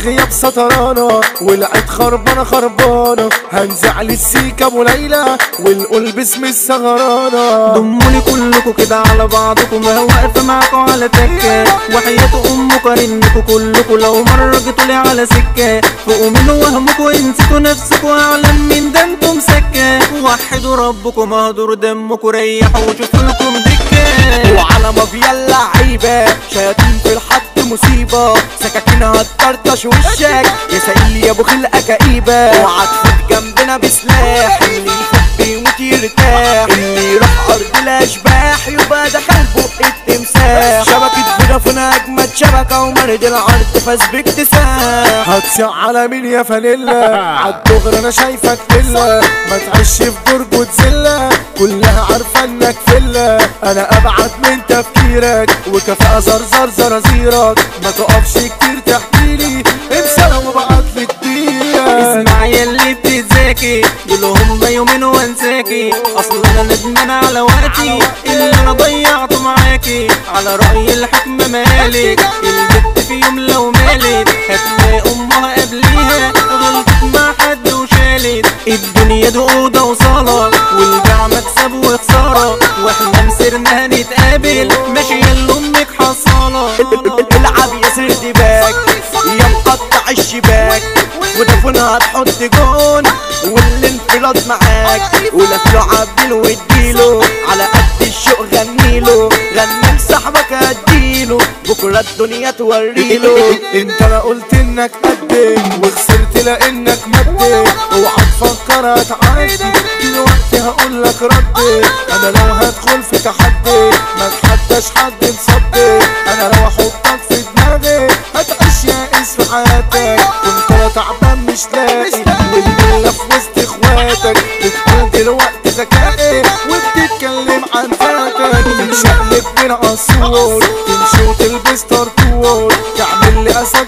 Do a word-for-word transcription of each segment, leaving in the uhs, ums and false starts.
الغياب سطرانة والعيد خربانة خربانة. هنزعل السيكة ابو ليلى ونقول باسم السهرانة. ضموني كلكوا كده على بعضكوا، ما واقفة معاكوا على تكة وحياة امكوا رنكوا كلكوا لو مرة جيتولي على سكة. فوقوا من وهمكوا انسيتوا نفسكوا اعلم من ده انتم سكة. وحدوا ربكوا مهدور دمكوا ريحوا وشوفوا لكم دكة. وعلى مافيا اللعيبة شياطين في الحد مصيبة، سكاكينها هتطرطش وشك يا سئيل يا ابو خلقة كئيبة. اوعى تفوت جنبنا بسلاح، اللي يفوت بيموت يرتاح، اللي يروح ارض الاشباح يبقى دخل بق التمساح. شبكة فودافون اجمد شبكة ومرد العرض فاز باكتساح. هتسع على مين يا فانيلا؟ عالدغري انا شايفك فيلا، ما تعيش في برج وتزلة كلها عارفة انك فيلا. انا ابعد من تفكيرك وكفاءة زرزر زرازيرك، ما تقفش كتير تحكيلي انسى وابعتلي كتير. اسمع ياللي بتتذاكي دول هما يومين وانساكي، اصل انا ندمان على وقتي اللي انا ضيعته معاكي. على رأي الحكمة مالك البت في يوم لو مالت هتلاقي امها قبليها غلطت مع حد وشالت. الدنيا دي اوضه وصاله والبيع مكسب وخساره، واحنا مسيرنا هنتقابل ماشيه اللي امك حصاله. العب يا سردي باك يا مقطع الشباك، فودافون هتحط جون والانفراد معاك. ولف له عبديله واديله على قد الشوق غنيله، غني لصاحبك هديله بكره الدنيا توريله. انت انا قلت انك قدي وخسرت لانك مدي، اوعى تفكر هتعدي دلوقتي هقولك ردي. انا لو هدخل في تحدي ما تحداش حد مصدي، انا لو احطك في دماغي هتعيش يائس في حياتك. كنت انا تعبان مش لاقي والليلة في وسط اخواتك، بتقول دلوقتي ذكائي وبتتكلم عن فاتك. تتشقلب بين عصور تمشي وتلبس طرطور، تعمل لي اسد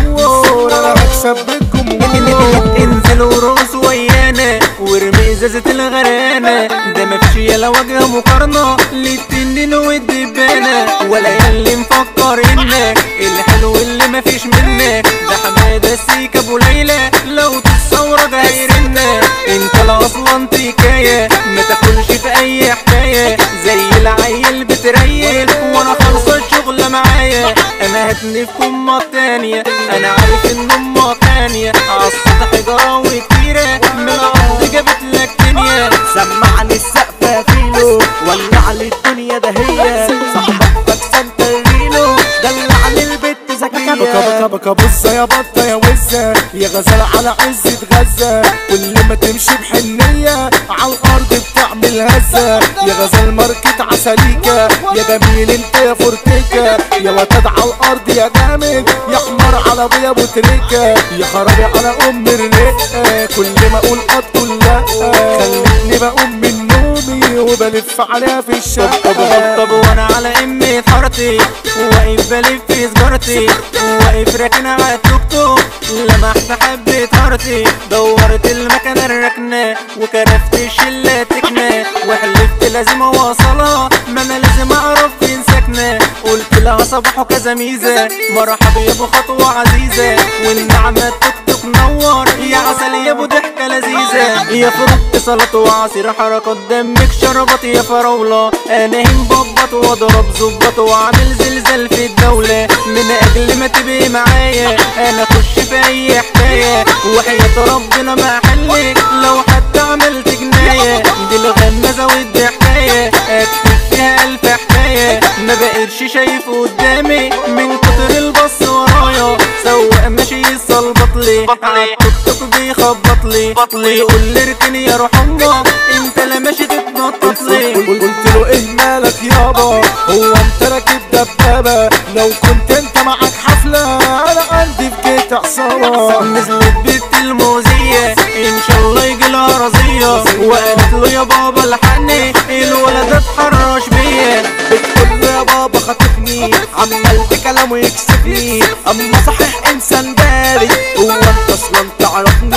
بيسور انا هكسب بالجمهور. انزل ورقص ويانا وارمي ازازة الغرانة، ده مفيش يلا وجه مقارنة للتنين والدبانة. ولا ياللي مفكر انك الحلو اللي مفيش منك، ده حمادة السيكة ابو ليلى لو تتصور ده هيرنك. انت لا اصلا تكاية ما تاكلش في اي حكاية، زي العيل بتريل وانا خلصة الشغلة معايا. انا هتنفكم مرة تانية انا عارف ان امك تانية عالسطح جراوي كتيرة من الارض جابت لك دنيا. سمعني السقفة فيلو ولع لي الدنيا ده هي صاحبك سنترينو دلعني البت ذكية. بكا بكا بكا بصة يا بطة يا وزة يا غزالة على عزة غزة، كل ما تمشي بحنية عالارض بتعمل هزة. يا غزال ماركة عسليكة يا جميل انت يا فورتيكا، يا وتد عالارض يا جامد يا حمار على ابويا ابو تريكة. يا خرابي على ام الرقة كل ما اقول قط كل لا، خلتني بقوم من نومي وبلف عليها في الشقة. طب طب وانا على امي حارتي واقف بلف في سجارتي، واقف راكن على التوك توك لمحت حبة هارتي. دورت المكنة الركنة وكرفت الشلة تكنة، وحلفت لازم اوصلها ما انا لازم اعرف فين ساكنة. قلت لها صباح وكذا ميزة مرحبا يا ابو خطوة عزيزة، والنعمة توك توك نور يا عسل يا ابو ضحكة لذيذة. يا فرط سلطة وعصير حركات دمك شربت يا فراولة، انا هنببط واضرب ظبط واعمل زلزال في الدولة. من اجل ما تبقي معايا انا اخش في اي حكاية، وحياة ربنا ما حلك لو حتى عملت جناية. دي الغمازة ودي حكاية اكتب فيها الف حكاية، ما بقتش شايف قدامي من كتر البص ورايا. سواق ماشي يصلبطلي عالتوك توك بيخبطلي ويقول لي اركن يا روح امك انت لا ماشي تتنططلي. قلت له ايه مالك يابا هو انت راكب دبابة؟ لو كنت انت معاك حفلة انا عندي في جيت عصابة. نزلت بنت الموزية ان شاء الله يجي لها رزية، وقالت له يا بابا الحقني الولد اتحرش بيا. بتقول له يا بابا خاطفني عمال بكلامه يكسفني، اما صحيح انسان بارد هو انت اصلا تعرفني.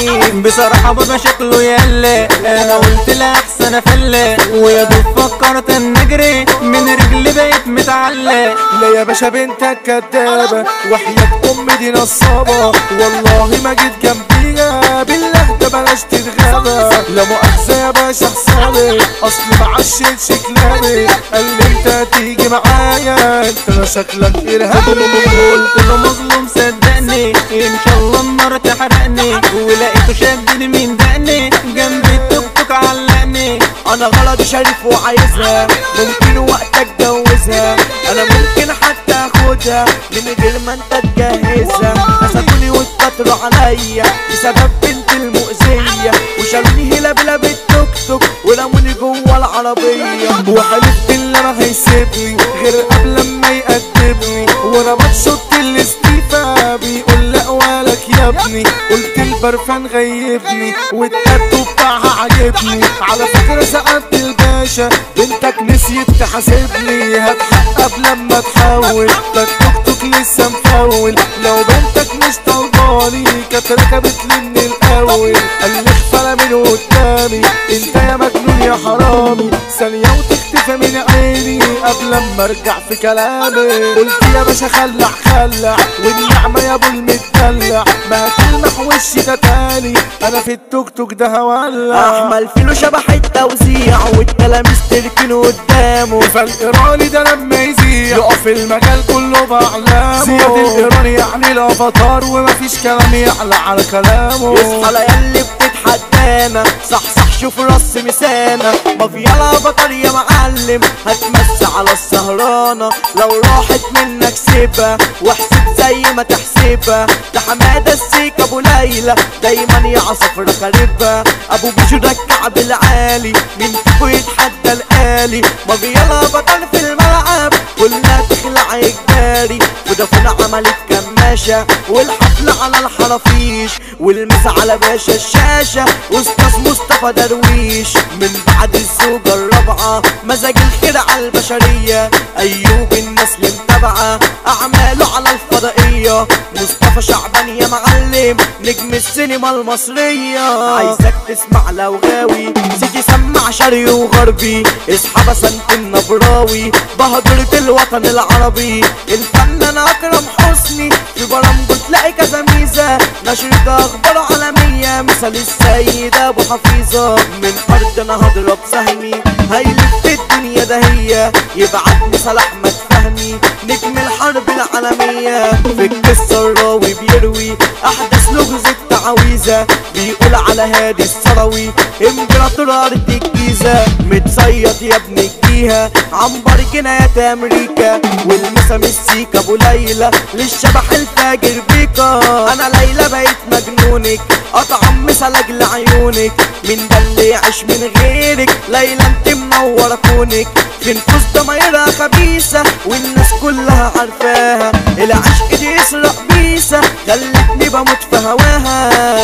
بصراحة بابا شكله يلا، انا قلت لا احسن افلة، ويا دوب فكرت ان اجري من رجلي بقيت متعلق. لا يا باشا بنتك كدابة وحياة امي دي نصابة، والله ما جيت جنبيها بالله ده بلاش تتغابى. لا مؤاخذة يا باشا حسابي اصل معشتش كلامي، قال لي انت هتيجي معايا انت لا شكلك ارهابي. قلت له مظلوم صدقني ان شاء الله النار تحرقني، ولقيته شدني من دقني جنب التوك توك علقني. انا غلطي شريف وعايزها ممكن وقت اتجوزها، انا ممكن حتى اخدها من غير ما انت تجهزها. مسكوني واتكتروا عليا بسبب بنت المؤذية، وشالوني هلا بلا بالتوك توك ورموني جوه العربية، وحلفت بالله ما هيسيبني غير قبل ما يقدمني، وانا بشط الاستيفا بيقول لا ولك يا ابني. قلت البرفان غيبني والتاتو بتاعها عاجبني، على فكرة سألت الباشا بنتك نسيت تحاسبني، هتحق قبل لما تحول ده التوك توك لسه مفول، لو بنتك مش طلباني كانت ركبت لي من الاول. قال لي اخفى من قدامي انت يا مجنون يا حرامي، ثانية وتختفى من عيني قبل لما ارجع في كلامي. قلت يا باشا خلع خلع والنعمة يا ابو المدلع، ما هتلمح وشي ده تاني انا في التوك توك ده هولع. احمل فيلو شبح التوزيع والتلاميذ تركنه قدامه، فالايراني ده لما يزيع يقف المجال كله بعلامه. زياد الايراني يعني الافاتار ومفيش كلام يعلى على كلامه. يصحى ليالي بتتحدانا صح صح شوف راس مسانا، مافيا الافاتار يا معلم هتمس على السهرانة، لو راحت منك سيبها واحسب زي ما تحسبها. ده حمادة السيك ابو ليلى دايما يا عصفرة خاربها، ابو بيشو ده الكعب العالي مين فيكو يتحدى الآلي. مافيا الافاتار في الملعب كلها تخلع اجباري، ودفن عملت كماشة والحفلة على الحرافيش، والمس على باشا الشاشة استاذ مصطفى درويش. من بعد الزوجة الرابعة مزاج الخير على البشرية، ايوب الناس اللي متابعة اعماله على الفضائية. مصطفى شعبان يا معلم نجم السينما المصرية، عايزك تسمع لو غاوي سيدي سمع شرقي وغربي، اصحى بسنت النبراوي بهدرة الوطن العربي. الفنان اكرم حسني في برامجه تلاقي كذا ميزة، نشرة اخبار عالمية مثل السيد ابو حفيظة. من ارضنا هضرب سهمي هيلف الدنيا ده هي، يبعتني صلاح احمد فهمي نجم الحرب العالمية. في القصة الراوي بيروي احدث لغز التعويذة، بيقول على هادي الثروي امبراطور ارض الجيزة. متصيط يا ابن الجيهة عنبر جنايات امريكا، والمسام السيكا ابو ليلى للشبح الفاجر بيكا. انا ليلى بقيت مجنونك اطعم مثلك لعيونك، من ده اللي يعيش من غيرك ليلى انت منورة كونك. في نفوس ضمايرها خبيثة والناس كلها عارفاها، العشق دي يسرق بيسة خلتني بموت في هواها.